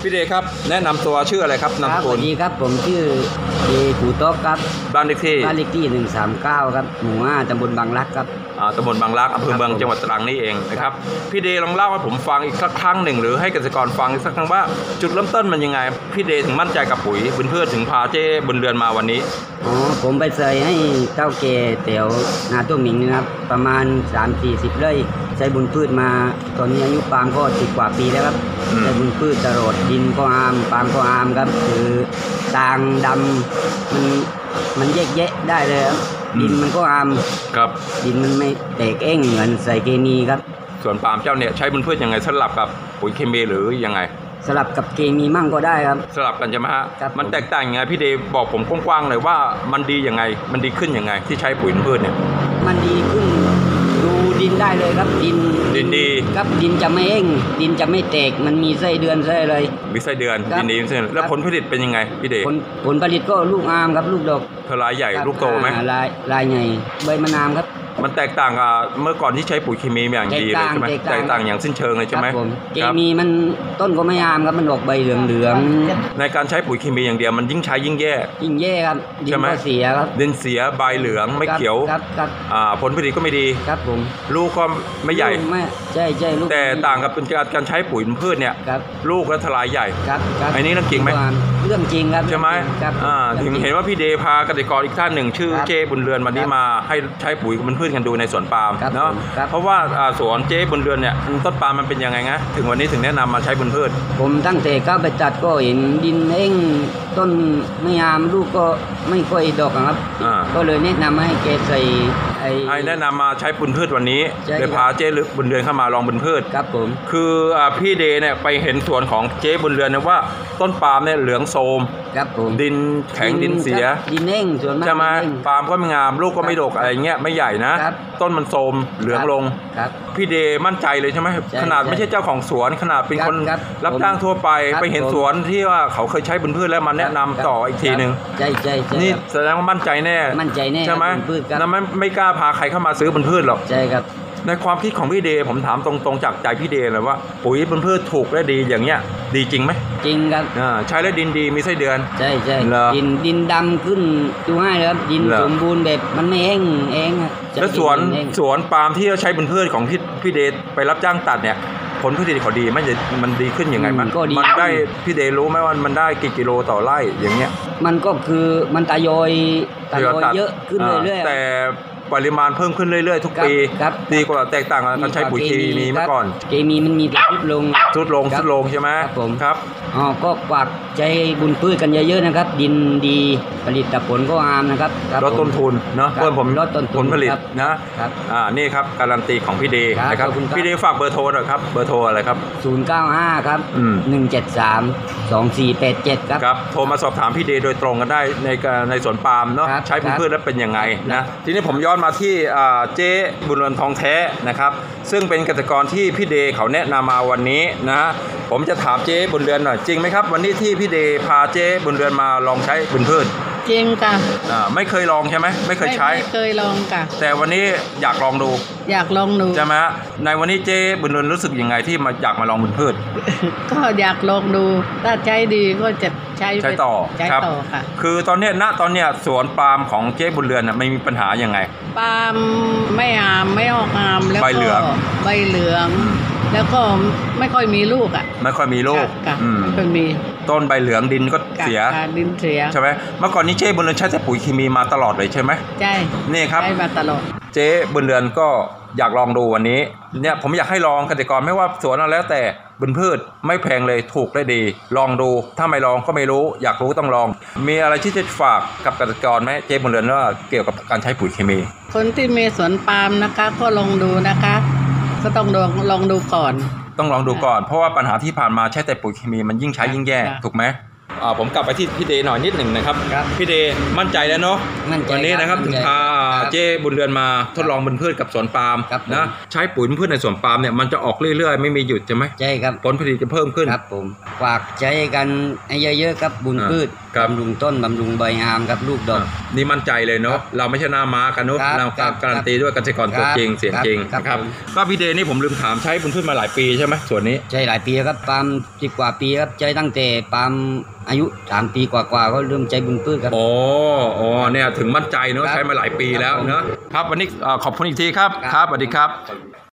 พี่เดครับแนะนำตัวชื่ออะไรครับนามสกุลสวัสดีครับผมชื่อเดกูโต๊ะครับบ้านเลขที่ 139ครับหมู่5ตำบลบางรักครับตำบลบางรักอำเภอเมืองจังหวัดตรังนี่เองนะครับพี่เดลองเล่าให้ผมฟังอีกสักครั้งหนึ่งหรือให้เกษตรกรฟังอีกสักครั้งว่าจุดเริ่มต้นมันยังไงพี่เดถึงมั่นใจกับปุ๋ยบุญพืชถึงพาเจ้บุญเรือนมาวันนี้ผมไปใส่ให้เต้าเกเตี๋ยวนาตุ้มหมิงนะครับประมาณ 3-40 ไร่ใช้บุญพืชมาตอนนี้อายุปาล์มก็10 กว่าปีแล้วครับใช้บุญพืชตลอดดินก็อามปาล์มก็อามครับคือต่างดำมันแยกแยะได้เลยครับดินมันก็อามครับดินมันไม่แตกเอ้งเหมือนใส่เคมีครับส่วนปาล์มเจ้าเนี่ยใช้บุญพืชยังไงสลับกับปุ๋ยเคมีหรือยังไงสลับกับเคมีมั่งก็ได้ครับสลับกันใช่ไหมฮะมันแตกต่างยังไงพี่เดบอกผมกว้างๆเลยว่ามันดียังไงมันดีขึ้นยังไงที่ใช้ปุ๋ยพืชเนี่ยมันดีขึ้นดูดินได้เลยครับดินดีครับดินจะไม่เอ้งดินจะไม่แตกมันมีไส้เดือนไส้อะไรมีไส้เดือนดินดีแล้วผลผลิตเป็นยังไงพี่เดผลผลิตก็ลูกอามครับลูกดอกลายใหญ่ลูกโตไหมลายใหญ่ใบมะนาวครับมันแตกต่างกับเมื่อก่อนที่ใช้ปุ๋ยเคมีอย่างดีเลยใช่ไหมแตกต่างอย่างสิ้นเชิงเลยใช่ไหมเคมีมันต้นก็ไม่งามครับมันออกใบเหลืองในการใช้ปุ๋ยเคมีอย่างเดียวมันยิ่งใช้ยิ่งแย่ครับดินก็เสียครับดินเสียใบเหลืองไม่เขียวผลผลิตก็ไม่ดีครับผมลูกก็ไม่ใหญ่ใช่ลูกแต่ต่างกับเป็นการใช้ปุ๋ยพืชเนี่ยลูกและทลายใหญ่อันนี้เรื่องจริงไหมเรื่องจริงครับใช่ไหมถึงเห็นว่าพี่เดพาเกษตรกรอีกท่านหนึ่งชื่อเจ้บุญเรือนวันนี้มาให้ใช้ปุ๋ยพืชกันดูในสวนปาล์มเนาะเพราะว่าสวนเจ้บุญเรือนเนี่ยต้นปาล์มมันเป็นยังไงนะถึงวันนี้ถึงแนะนำมาใช้บุญพืชผมตั้งแต่เข้าไปจัดก็เห็นดินเองต้นไม่งามลูกก็ไม่ค่อยดอกครับก็เลยแนะนำให้แกใส่ให้แนะนำมาใช้บุญพืชวันนี้เลยพาเจ้บุญเรือนเข้ามาลองบุญพืชครับผมคือพี่เดเนี่ยไปเห็นสวนของเจ้บุญเรือนนะว่าต้นปาล์มเนี่ยเหลืองโทรมครับผมดินแข็งดินเสียดินเองส่วนมากใช่ไหมปาล์มก็ไม่งามลูกก็ไม่ดกอะไรเงี้ยไม่ใหญ่นะต้นมันโทรมเหลืองลงพี่เดมั่นใจเลยใช่ไหมขนาดไม่ใช่เจ้าของสวนขนาดเป็นคนรับจ้างทั่วไปไปเห็นสวนที่ว่าเขาเคยใช้บุญพืชแล้วมาแนะนำต่ออีกทีนึงใช่นี่แสดงว่ามั่นใจแน่ใช่ไหมนั่นไม่กล้าพาใครเข้ามาซื้อบุญพืชหรอกใช่ครับในความคิดของพี่เดผมถามตรงๆจากใจพี่เดเลยว่าปุ๋ยบุญพืชถูกและดีอย่างเงี้ยดีจริงไหมจริงครับใช้แล้วดินดีมีไส้เดือนใช่ดินดำขึ้นดูง่ายเลยครับดินสมบูรณ์แบบมันไม่แห้งเองแล้วสวนปาล์มที่เราใช้บุญพืชของพี่เดไปรับจ้างตัดเนี่ยผลผลิตเขาดีมันดีขึ้นยังไงมันได้พี่เดรู้ไหมว่ามันได้กี่กิโลต่อไร่อย่างเงี้ยมันก็คือมันตะยอยเยอะขึ้นเรื่อยๆแต่ปริมาณเพิ่มขึ้นเรื่อยๆทุกปีดีกว่าแตกต่างกับการใช้ปุ๋ยเคมีเมื่อก่อนเคมีมันมีแต่ทุดลงใช่ไหมครับก็ฝากใจบุญพืชกันเยอะๆนะครับดินดีผลิตผลก็งามนะครับลดต้นทุนเนาะเพิ่มผลผลิตนะครับนี่ครับการันตีของพี่เดนะครับพี่เดฝากเบอร์โทรหน่อยครับเบอร์โทรอะไรครับ 095ครับ1732487ครับโทรมาสอบถามพี่เดโดยตรงกันได้ในสวนปาล์มเนาะใช้บุญพืชแล้วเป็นยังไงนะทีนี้ผมย้อนมาที่เจ๊บุญเรือนทองแท้นะครับซึ่งเป็นเกษตรกรที่พี่เดเขาแนะนำมาวันนี้นะผมจะถามเจ๊บุญเรือนหน่อยจริงไหมครับวันนี้ที่พี่เดพาเจ๊บุญเรือนมาลองใช้บุญพืชจริงค่ะไม่เคยลองใช่ไหมไม่เคยใช้ไม่เคยลองค่ะแต่วันนี้อยากลองดูใช่ไหมในวันนี้เจ๊บุญเรือนรู้สึกยังไงที่มาอยากมาลองบุญพืชก็อยากลองดูถ้าใช้ดีก็จะใช้ต่อค่ะคือตอนนี้สวนปาล์มของเจ๊บุญเรือนไม่มีปัญหายังไงปาล์มไม่อามไม่ออกอามแล้วก็ใบเหลืองแล้วก็ไม่ค่อยมีลูกไม่ค่อยมีลูกไม่ค่อยมีต้นใบเหลืองดินก็เสียใช่ไหมเมื่อก่อนนี้เจ๊บุญเรือนใช้แต่ปุ๋ยเคมีมาตลอดเลยใช่ไหมใช่นี่ครับใช้มาตลอดเจ๊บุญเรือนก็อยากลองดูวันนี้เนี่ยผมอยากให้ลองเกษตรกรไม่ว่าสวนอะไรแล้วแต่บุญพืชไม่แพงเลยถูกได้ดีลองดูถ้าไม่ลองก็ไม่รู้อยากรู้ต้องลองมีอะไรที่จะฝากกับเกษตรกรไหมเจ๊บุญเรือนว่าเกี่ยวกับการใช้ปุ๋ยเคมีคนที่มีสวนปาล์มนะคะก็ลองดูนะคะก็ต้องลองดูก่อนต้องลองดูก่อนเพราะว่าปัญหาที่ผ่านมาใช้แต่ปุ๋ยเคมีมันยิ่งใช้ยิ่งแย่ถูกไหมผมกลับไปที่พี่เดหน่อยนิดหนึ่งนะครับพี่เดมั่นใจแล้วเนาะวันนี้นะครับถึงพาเจ้บุญเรือนมาทดลองบุญพืชกับสวนปาล์มนะใช้ปุ๋ยพืชในสวนปาล์มเนี่ยมันจะออกเรื่อยๆไม่มีหยุดใช่ไหมใช่ครับผลผลิตจะเพิ่มขึ้นครับผมฝากใจกันให้เยอะๆครับบุญพืชครับบำรุงต้นบำรุงใบงามครับลูกดอกนี่มั่นใจเลยเนาะครับเราไม่ใช่หน้าม้ากันเนาะครับเราครับการันตีด้วยเกษตรกรตัวจริงเสียงจริงครับนะครับผมก็พี่เดนี่ผมลืมถามใช้บุญพืชมาหลายปีใช่ไหมส่วนนี้ใช้หลายปีครับปาล์ม10 กว่าปีครับใช้ตั้งแต่ปาล์มอายุ3 ปีกว่าๆก็เริ่มใช้บุญพืชครับอ๋อเนี่ยถึงมั่นใจเนาะครับใช้มาหลายปีแล้วครับผมเนาะครับวันนี้ขอบคุณอีกทีครับครับครับสวัสดีครับ